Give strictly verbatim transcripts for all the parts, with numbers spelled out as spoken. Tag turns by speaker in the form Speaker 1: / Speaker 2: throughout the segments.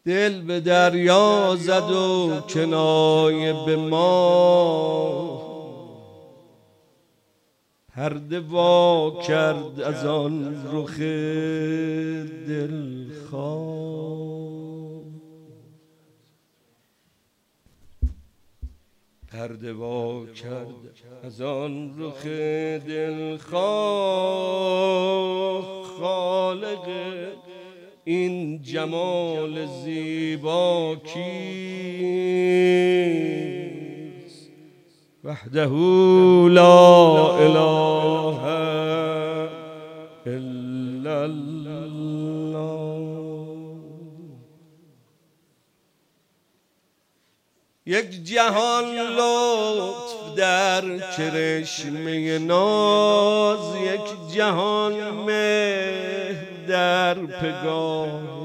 Speaker 1: دل به دریا زد و کنایه به ما، پرده وا کرد از آن رخ دلخواه. پرده وا کرد از آن رخ دلخواه. خالق این جمال زیبا کیست؟ وحده لا اله الا الله. یک جهان لطف در کرشمه ناز، یک جهان مهر در پگاه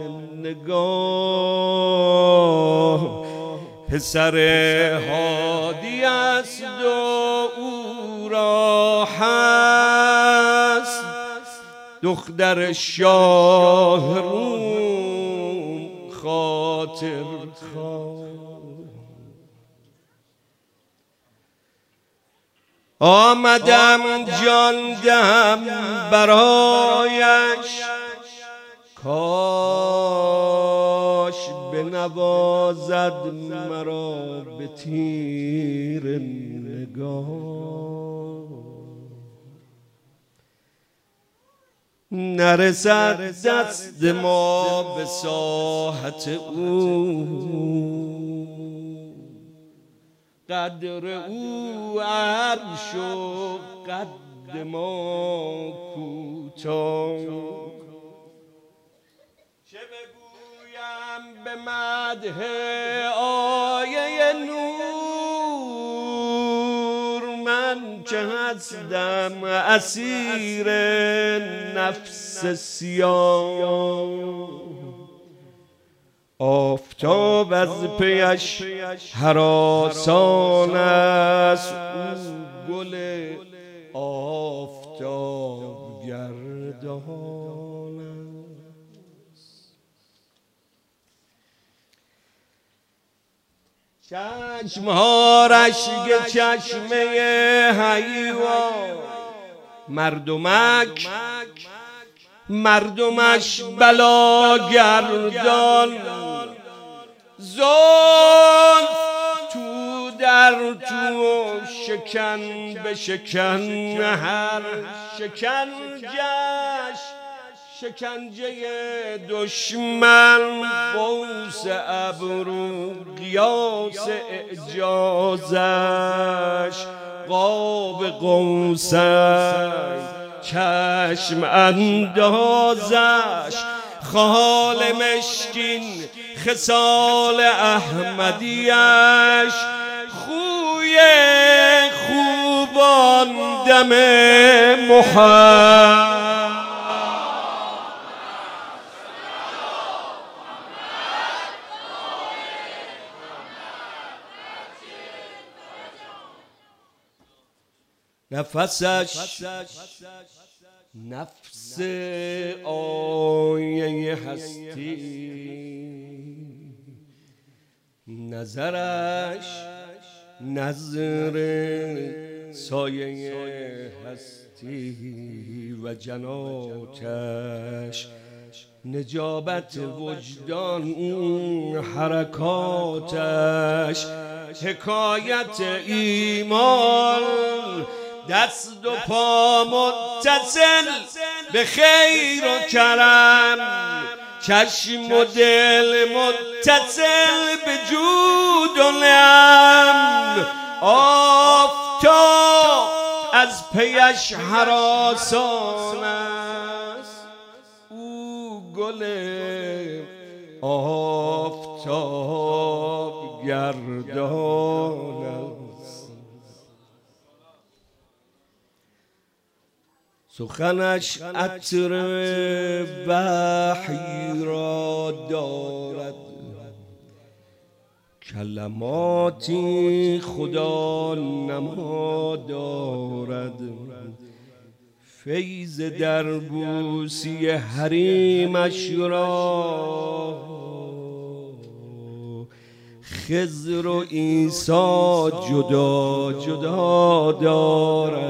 Speaker 1: نگاه. پسر هادی است و او را هست، دختر شاه روم خاطر خواه. آمدم جان دهم برایش، کاش بنوازد مرا به تیر نگاه. نرسد دست ما به ساحت او، قدر او عرش و قد ما کوتاه. چه بگویم به مدح آیه نور، من که هستم اسیر نفس سیاه. آفتاب از پیش هراسان است، او گل آفتاب گردان است. چشمها رشک چشمه حیوان، مردمک مردمش بلا گردان. زلف تو در تو شکن به شکن، هر شکنجش شکنجه دشمن. بوس ابرو قیاس اعجازش، قاب قوسین چشم اندازش. خال مشکین خصال احمدیش، خوی خوبان دم محمد. نفسش نفس آیه هستی، نظرش نظر سایه هستی و جناتش نجابت وجدان. اون حرکاتش حکایت ایمان، دست و پا متصل به خیر و کرم، چشم و دل متصل به جود و نعم. آفتاب از پیش هراسان است، او گل آفتاب گردان است. سخنش عطر وحی را دارد، کلماتی خدا نما دارد. فیض دربوسی حریمش را خضر و عیسی جدا جدا دارد.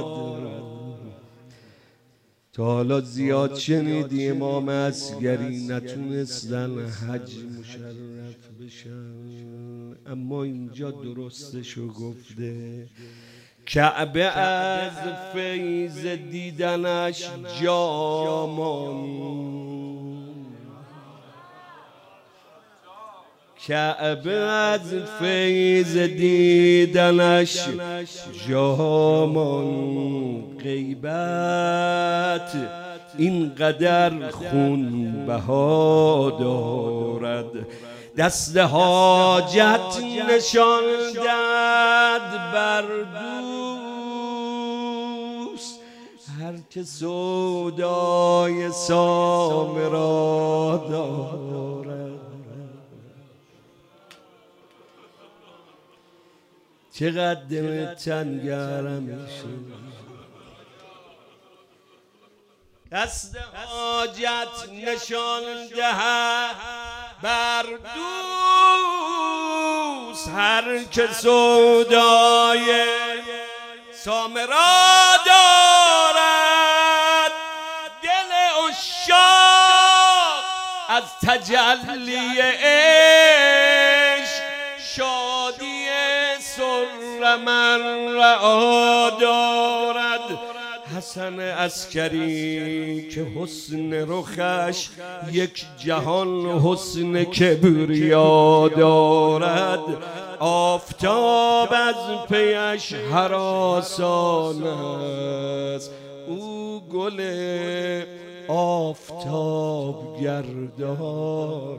Speaker 1: تا حالا زیاد شنیدی امام عسگری نتونستن حج مشرف بشن، اما اینجا درستشو گفته. کعبه از فیض دیدنش جا ماند، کعبه از فیض دیدنش جا ماند. غیبت اینقدر خون بها دارد، دست حاجت نشان داد بر دوست، هر که سودای سامرا دارد. چقدر دل تنگرم میشه، دست حاجت نشان دهد بر دوست، هر که سودای سامرا دارد. دل عشاق از تجلی عشق، شادی سر من رعا دارد. حسن عسکری که حسن رخش یک جهان حسن کبریا دارد، آفتاب از پیش هراسان است، او گل آفتاب گردان.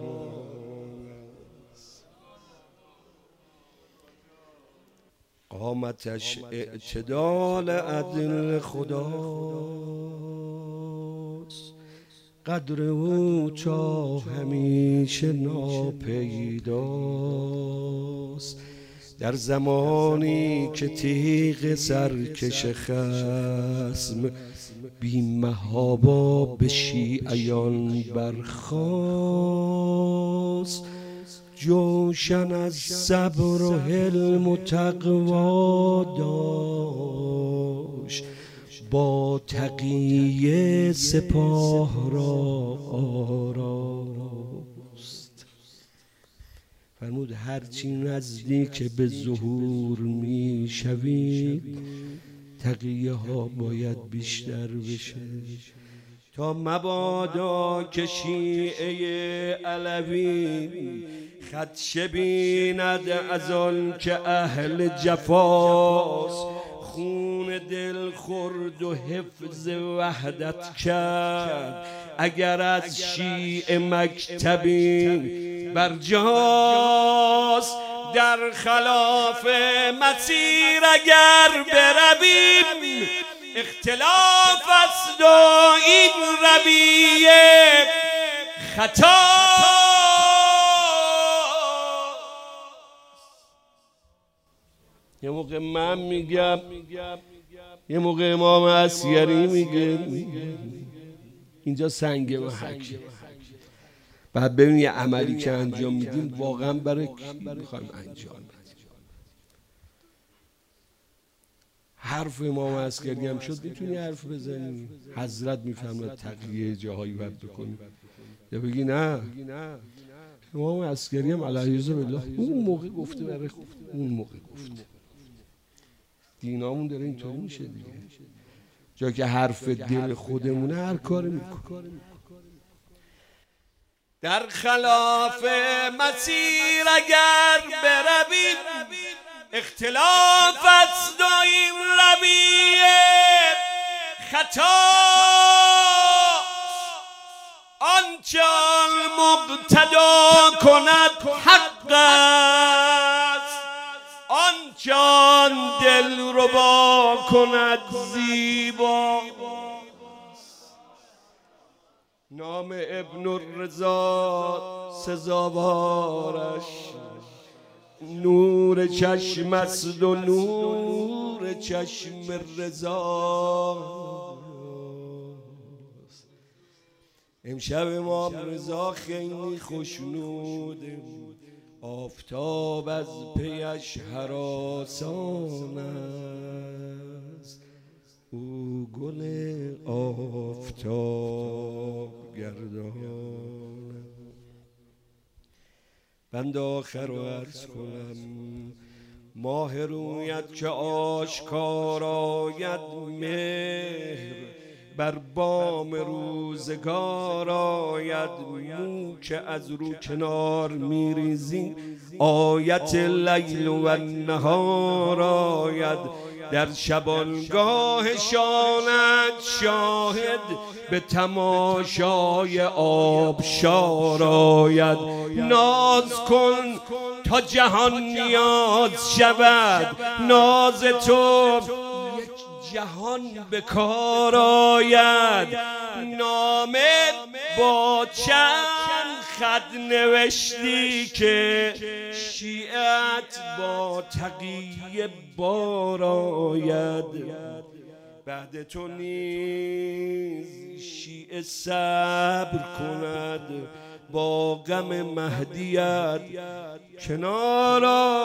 Speaker 1: قامتش اعتدال عدل خداست، قدر او تا همیشه ناپیداست. در زمانی که تیغ سرکش خصم بی محابا به شیعیان برخاست، جوشن از صبر و حلم و تقوا داشت، با تقیه سپاه را آراست. فرمود هرچی نزدیک به ظهور می شوید، تقیه ها باید بیشتر بشه، تا مبادا که شیعه علوی خدشه بیند از آن که اهل جفاست. خون دل خورد و حفظ وحدت کرد، اگر از شیعه مکتبی برجاست. در خلاف مسیر اگر برویم، اختلاف است و این رویه خطا. یه موقع من میگم، یه موقع امام عسگری میگه. اینجا سنگ محک، بعد ببین یه عملی که انجام میدیم واقعا برای کی میخوایم انجام بدیم. حرف امام عسگری هم شد میتونی حرف بزنی، حضرت میفهمد تقیه جاهایی باید بکنی، یا بگی نه امام عسگری هم علیه بالله اون موقع گفته، برای اون موقع گفته. دینامون داره اینطوری میشه دیگه، جا که حرف دل خودمونه هر کاری میکنه. در خلاف مسیر اگر بروید، اختلاف است و این رویه خطا. آنچه مقتدا کند حق است، آنچه دل ربا کند زیبا. نام ابن الرضا سزاوارش نور چشم است و نور چشم رضا. امشب امام رضا خیلی خوشنوده، آفتاب از پیش هراسان است، او گل آفتاب گردان. بند آخر رو عرض کنم، ماه رویت که آشکار آید، مهر بر بام روزگار آید. مو که از رو کنار میریزی، آیت لیل و نهار آید. در شبانگاه شانت شاهد، به تماشای آبشار آید. ناز کن تا جهان نیاز شود، ناز تو یک جهان به کار آید. نامه با چند خط نوشتی که شیعت با تقیه بار آید. بعد تو نیز شیعه صبر کند، با غم مهدیت کنار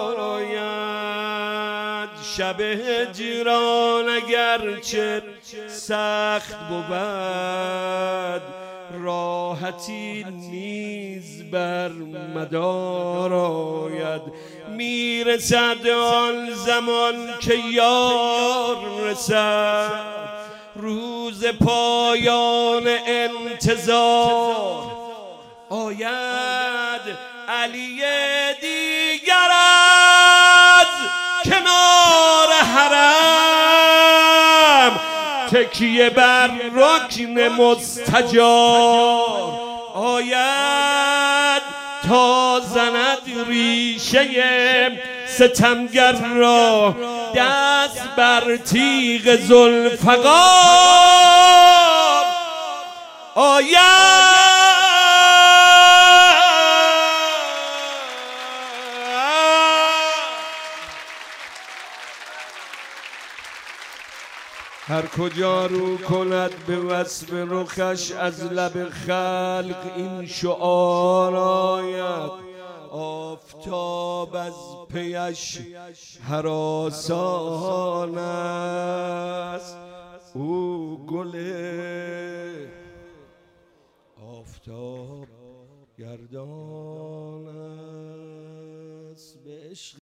Speaker 1: آید. شب هجران اگرچه سخت بود، راحتی نیز بر مدار آید. میرسد آن زمان که یار رسد، روز پایان انتظار آید. علی دیگر از کنار حرم، تکیه بر رکن مستجار آید. تا زند ریشه ستمگر را، دست بر تیغ ذوالفقار آید. هر کجا رو کند به وصف رخش، از لب خلق این شعار آید. آفتاب از پیش هراسان است، او گل آفتاب گردان است. به عشق